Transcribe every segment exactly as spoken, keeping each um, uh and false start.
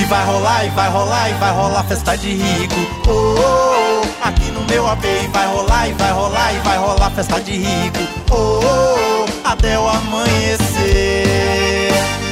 vai rolar, e vai rolar, e vai rolar festa de rico. Oh, oh, oh, aqui no meu A P. E vai rolar, e vai rolar, e vai rolar festa de rico. Oh, oh, oh, até o amanhecer.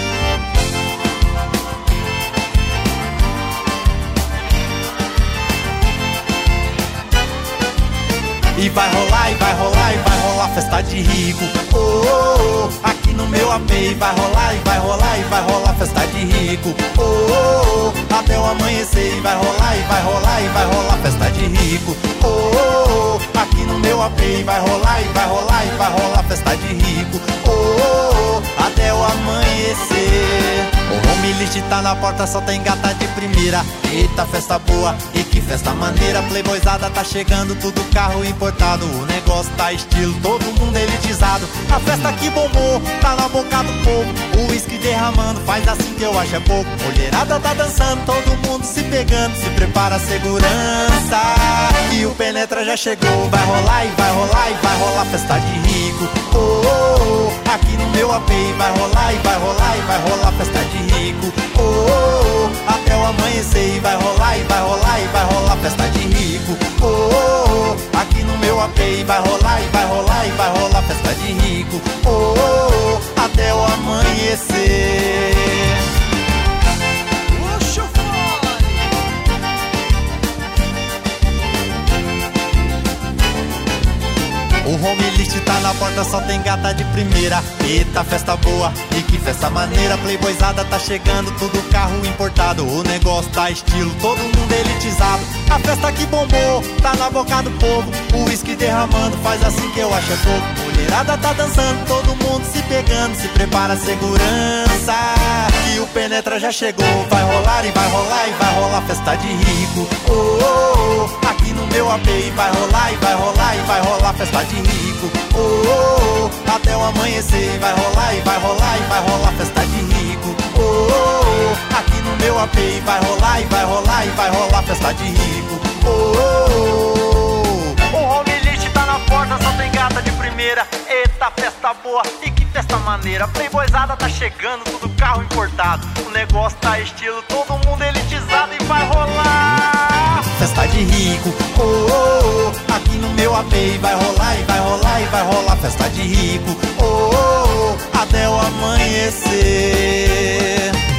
E vai rolar, e vai rolar, e vai rolar festa de rico. Oh, oh, oh, aqui no meu A P. E vai rolar, e vai rolar, e vai rolar festa de rico. Oh, oh, oh, até o amanhecer. E vai rolar, e vai rolar, e vai rolar festa de rico. Oh, oh, oh, aqui no meu A P. E vai rolar, e vai rolar, e vai rolar festa de rico. Oh, oh, oh, até o amanhecer. O home list tá na porta, só tem gata de primeira. Eita, festa boa, e que festa maneira. Playboyzada tá chegando, tudo carro importado. O negócio tá estilo, todo mundo elitizado. A festa que bombou, tá na boca do povo. O uísque derramando, faz assim que eu acho é pouco. Mulherada tá dançando, todo mundo se pegando. Se prepara a segurança, e o penetra já chegou. Vai rolar, e vai rolar, e vai rolar festa de rico. Oh, oh, oh, aqui no meu A P. E vai rolar, e vai rolar, e vai rolar festa de rico. Oh, oh, oh, até o amanhecer. E vai rolar, e vai rolar, e vai rolar festa de rico. Oh, oh, oh, aqui no meu A P. E vai rolar, e vai rolar, e vai rolar festa de rico. Oh, oh, oh, até o amanhecer. O home list tá na porta, só tem gata de primeira. Eita, festa boa, e que festa maneira. Playboyzada tá chegando, tudo carro importado. O negócio tá estilo, todo mundo elitizado. A festa que bombou, tá na boca do povo. O uísque derramando, faz assim que eu acho é pouco. Mulherada tá dançando, todo mundo se pegando. Se prepara a segurança, e o penetra já chegou. Vai rolar, e vai rolar, e vai rolar festa de rico. Oh, oh, oh, aqui no meu A P. E vai rolar, e vai rolar, e vai rolar festa de rico. Oh, oh, oh, até o amanhecer. E vai rolar, e vai rolar, e vai rolar festa de rico. Oh, oh, oh, aqui no meu A P. E vai rolar, e vai rolar, e vai rolar festa de rico. Oh, oh, oh. O home list tá na porta, só tem gata de primeira. Eita, festa boa, e que festa maneira. Playboyzada tá chegando, tudo carro importado. O negócio tá estilo, todo mundo elitizado. E vai rolar festa de rico. Oh, oh, oh, aqui no meu A P. E vai rolar, e vai rolar, e vai rolar festa de rico. Oh, oh, oh, até o amanhecer.